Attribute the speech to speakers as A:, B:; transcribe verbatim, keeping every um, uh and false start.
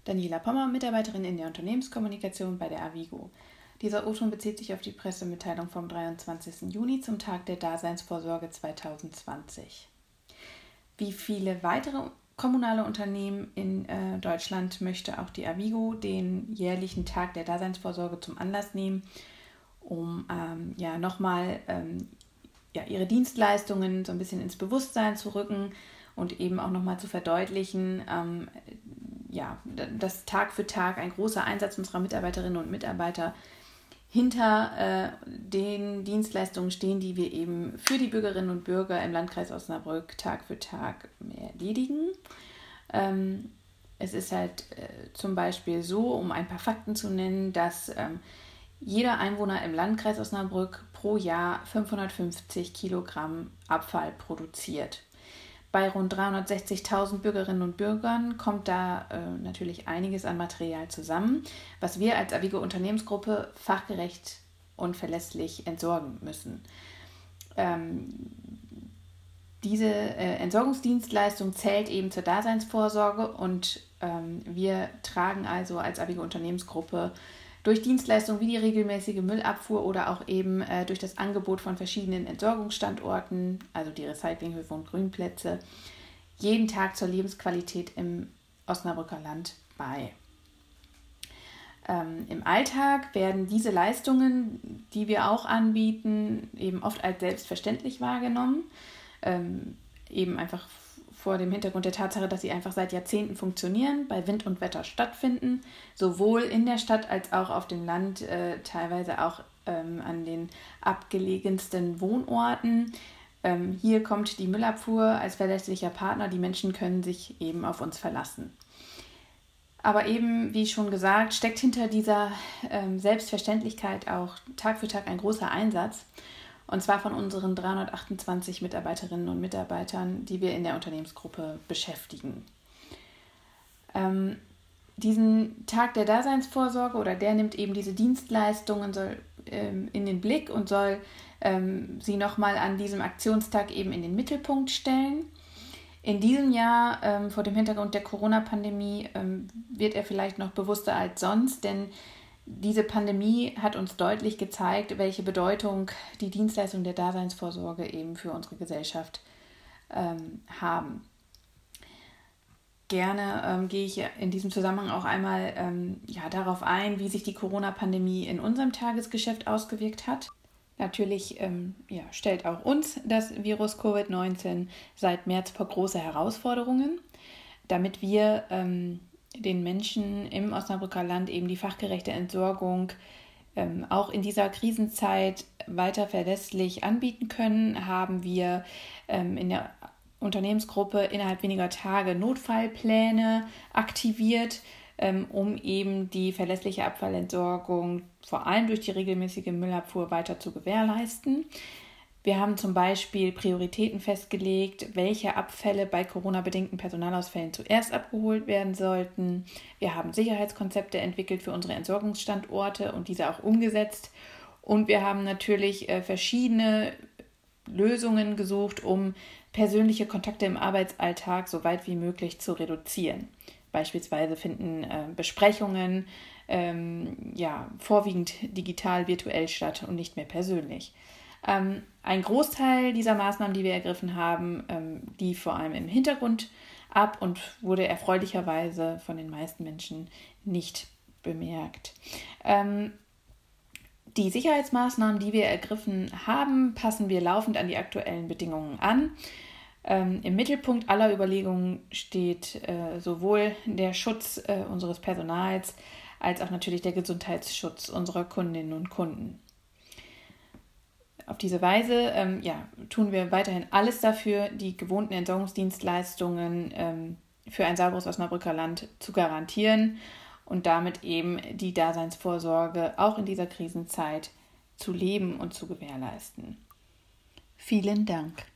A: Daniela Pommer, Mitarbeiterin in der Unternehmenskommunikation bei der Avigo. Dieser O-Ton bezieht sich auf die Pressemitteilung vom dreiundzwanzigsten Juni zum Tag der Daseinsvorsorge zweitausendzwanzig. Wie viele weitere kommunale Unternehmen in äh, Deutschland möchte auch die Avigo den jährlichen Tag der Daseinsvorsorge zum Anlass nehmen, um ähm, ja, nochmal ähm, ja, ihre Dienstleistungen so ein bisschen ins Bewusstsein zu rücken und eben auch nochmal zu verdeutlichen, ähm, ja, dass Tag für Tag ein großer Einsatz unserer Mitarbeiterinnen und Mitarbeiter hinter äh, den Dienstleistungen stehen, die wir eben für die Bürgerinnen und Bürger im Landkreis Osnabrück Tag für Tag erledigen. Ähm, es ist halt äh, zum Beispiel so, um ein paar Fakten zu nennen, dass ähm, jeder Einwohner im Landkreis Osnabrück pro Jahr fünfhundertfünfzig Kilogramm Abfall produziert. Bei rund dreihundertsechzigtausend Bürgerinnen und Bürgern kommt da äh, natürlich einiges an Material zusammen, was wir als Avigo Unternehmensgruppe fachgerecht und verlässlich entsorgen müssen. Ähm, diese äh, Entsorgungsdienstleistung zählt eben zur Daseinsvorsorge und ähm, wir tragen also als Avigo Unternehmensgruppe durch Dienstleistungen wie die regelmäßige Müllabfuhr oder auch eben äh, durch das Angebot von verschiedenen Entsorgungsstandorten, also die Recyclinghöfe und Grünplätze, jeden Tag zur Lebensqualität im Osnabrücker Land bei. Ähm, Im Alltag werden diese Leistungen, die wir auch anbieten, eben oft als selbstverständlich wahrgenommen, ähm, eben einfach vor dem Hintergrund der Tatsache, dass sie einfach seit Jahrzehnten funktionieren, bei Wind und Wetter stattfinden, sowohl in der Stadt als auch auf dem Land, äh, teilweise auch ähm, an den abgelegensten Wohnorten. Ähm, hier kommt die Müllabfuhr als verlässlicher Partner, die Menschen können sich eben auf uns verlassen. Aber eben, wie schon gesagt, steckt hinter dieser ähm, Selbstverständlichkeit auch Tag für Tag ein großer Einsatz. Und zwar von unseren dreihundertachtundzwanzig Mitarbeiterinnen und Mitarbeitern, die wir in der Unternehmensgruppe beschäftigen. Ähm, diesen Tag der Daseinsvorsorge oder der nimmt eben diese Dienstleistungen soll, ähm, in den Blick und soll ähm, sie nochmal an diesem Aktionstag eben in den Mittelpunkt stellen. In diesem Jahr, ähm, vor dem Hintergrund der Corona-Pandemie, ähm, wird er vielleicht noch bewusster als sonst, denn diese Pandemie hat uns deutlich gezeigt, welche Bedeutung die Dienstleistungen der Daseinsvorsorge eben für unsere Gesellschaft ähm, haben. Gerne ähm, gehe ich in diesem Zusammenhang auch einmal ähm, ja, darauf ein, wie sich die Corona-Pandemie in unserem Tagesgeschäft ausgewirkt hat. Natürlich ähm, ja, stellt auch uns das Virus Covid neunzehn seit März vor große Herausforderungen, damit wir ähm, den Menschen im Osnabrücker Land eben die fachgerechte Entsorgung ähm, auch in dieser Krisenzeit weiter verlässlich anbieten können, haben wir ähm, in der Unternehmensgruppe innerhalb weniger Tage Notfallpläne aktiviert, ähm, um eben die verlässliche Abfallentsorgung vor allem durch die regelmäßige Müllabfuhr weiter zu gewährleisten. Wir haben zum Beispiel Prioritäten festgelegt, welche Abfälle bei Corona-bedingten Personalausfällen zuerst abgeholt werden sollten. Wir haben Sicherheitskonzepte entwickelt für unsere Entsorgungsstandorte und diese auch umgesetzt. Und wir haben natürlich äh, verschiedene Lösungen gesucht, um persönliche Kontakte im Arbeitsalltag so weit wie möglich zu reduzieren. Beispielsweise finden äh, Besprechungen ähm, ja, vorwiegend digital, virtuell statt und nicht mehr persönlich. Ähm, ein Großteil dieser Maßnahmen, die wir ergriffen haben, ähm, lief vor allem im Hintergrund ab und wurde erfreulicherweise von den meisten Menschen nicht bemerkt. Ähm, die Sicherheitsmaßnahmen, die wir ergriffen haben, passen wir laufend an die aktuellen Bedingungen an. Ähm, im Mittelpunkt aller Überlegungen steht äh, sowohl der Schutz äh, unseres Personals als auch natürlich der Gesundheitsschutz unserer Kundinnen und Kunden. Auf diese Weise ähm, ja, tun wir weiterhin alles dafür, die gewohnten Entsorgungsdienstleistungen ähm, für ein sauberes Osnabrücker Land zu garantieren und damit eben die Daseinsvorsorge auch in dieser Krisenzeit zu leben und zu gewährleisten. Vielen Dank.